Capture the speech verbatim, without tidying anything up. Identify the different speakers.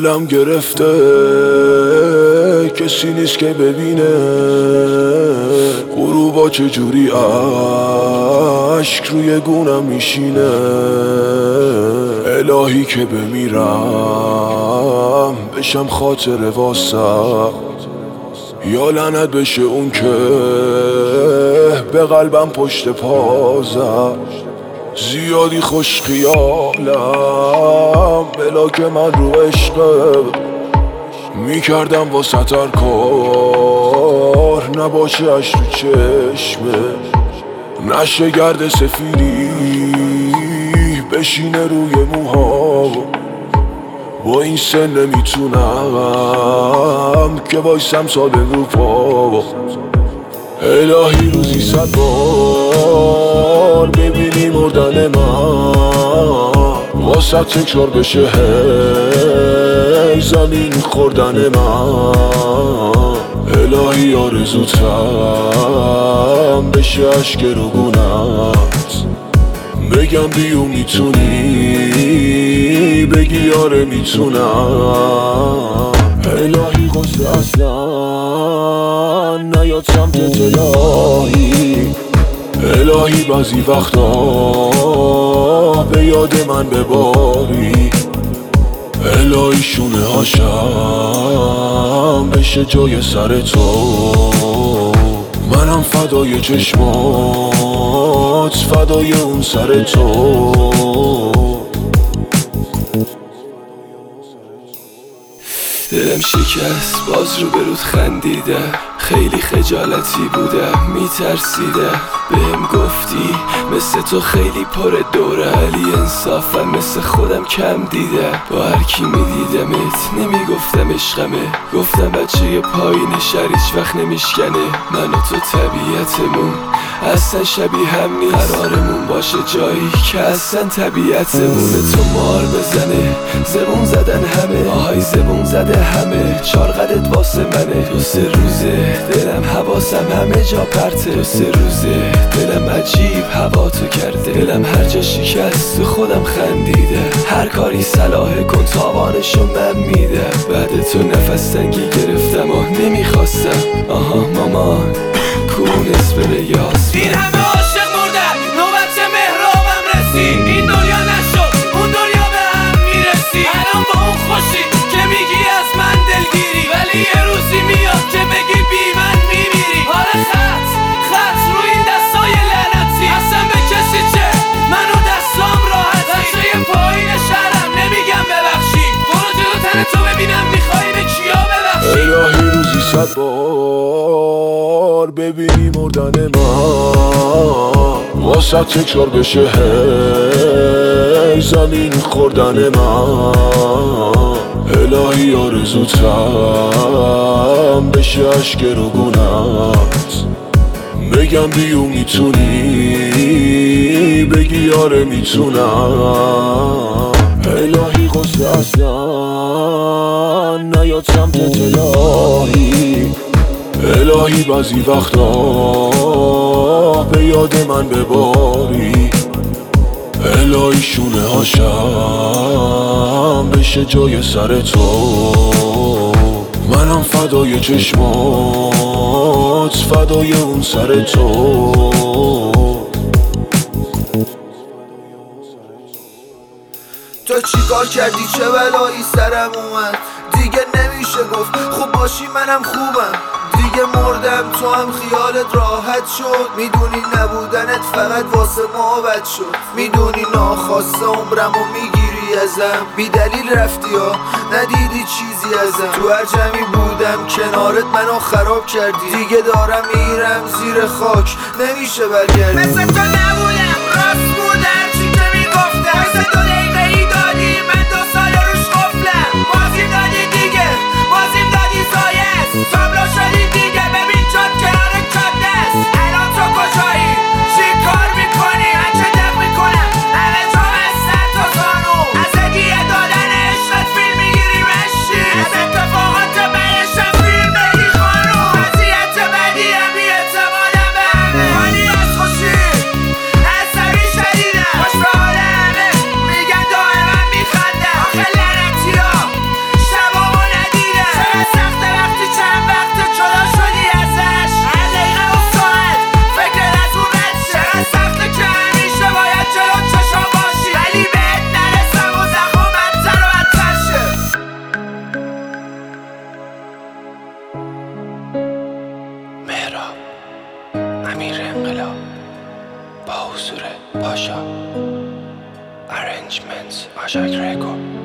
Speaker 1: دلم گرفته کسی نیست که ببینه غروبا چجوری عشق روی گونم میشینه. الهی که بمیرم بشم خاطر واسه، یا لعنت بشه اون که به قلبم پشت پازم. زیادی خوش خیالم بلا که من رو عشقه میکردم واسه هر کار نباشه اش تو چشمه. نشه گرد سفیدی بشینه روی موها، با این سن نمیتونم که وایسم سال رو پا. الهی روزی صد بار ببینی مردن من واسه تکرار بشه هی زمین خوردن من. الهی آرزوتم بشه عشق روگونت، بگم بیو میتونی بگی آره میتونم. الهی قصه اصلا نیاد سمتت الهی. الهی بعضی وقتا به یاد من بباری. الهی شونه هاشم بشه جای سر تو، منم فدای چشمات فدای اون سر تو.
Speaker 2: دلم شکست باز رو برود خندیده، خیلی خجالتی بودم میترسیده. بهم گفتی مثل تو خیلی پر دوره، علی انصافم مثل خودم کم دیده. با هر کی میدیدمت نمیگفتم عشقمه، گفتم بچه پایین شهر هیچ وقت نمیشکنه. من و تو طبیعتمون اصلا شبیه هم نیست، قرارمون باشه جایی که اصلا طبیعتمونه. تو مار بزنه زبون زدن همه، آهای زبون زده همه، چارقدت واسه منه. دو سه روزه دلم حواسم همه جا پرته، دو سه روزه دلم عجیب هوا تو کرده. دلم هر جا شکست تو خودم خندیده، هر کاری صلاحه کن تاوانشو من میده. بعد تو نفس تنگی گرفتم و نمیخواستم، آها مامان کونس به یاس.
Speaker 3: این همه عاشق مردم نوبت مهرابم رسید، این دنیا نشد اون دنیا به هم میرسی. الان با اون خوشی که میگی از من دلگیری، ولی یه روزی میاد که بگی بی من میمیری. آره خط خط رو این دستای لعنتی، اصلا به کسی چه منو دستام راحتی. بچه پایین شهرم نمیگم ببخشی، برو جلو تن تو ببینم میخوایی به کیا ببخشی.
Speaker 1: الهی روزی صد بار ببینی مردن من واسه تکرار بشه هی زمین خوردن من. الهی آرزوتم بشه عشق روگونت، بگم بیو میتونی بگی آره میتونم. الهی قصه اصلا نیاد سمتت الهی. الهی بعضی وقتا به یاد من بباری. الهی شونه هاشم بشه جای سر تو، منم فدای چشمات فدای اون سر تو.
Speaker 4: تو چی کار کردی چه بلایی سرم اومد، دیگه نمیشه گفت خوب باشی منم خوبم. دیگه مردم تو هم خیالت راحت شد، میدونی نبودنت فقط واسه ما بد شد. میدونی ناخواسته عمرمو میگیری ازم، بی دلیل رفتی ها ندیدی چیزی ازم. تو هر جمعی بودم کنارت منو خراب کردی، دیگه دارم میرم زیر خاک نمیشه برگردی. مثل تو نبودم راست بود هرچی که میگفتم، مثل دو دقیقه ای دادی من دو سال روش قفلم. بازیم دادی دیگه بازیم دادی زایست، تابلو شدی دیگه ببین جاد کنار کاد دست. الان تو کجایی چی کار میکنی هرچه دق میکنم همه جا بستر تا زانو. از هدیه دادن عشقت فیلم میگیری مشتی، از اتفاقات بهشم فیلم بگی خانوم. وضعیت بدیم بی اعتمادم به همه، خالی از خوشی
Speaker 2: حضور پاشا. Arrangements آشاک ریکو.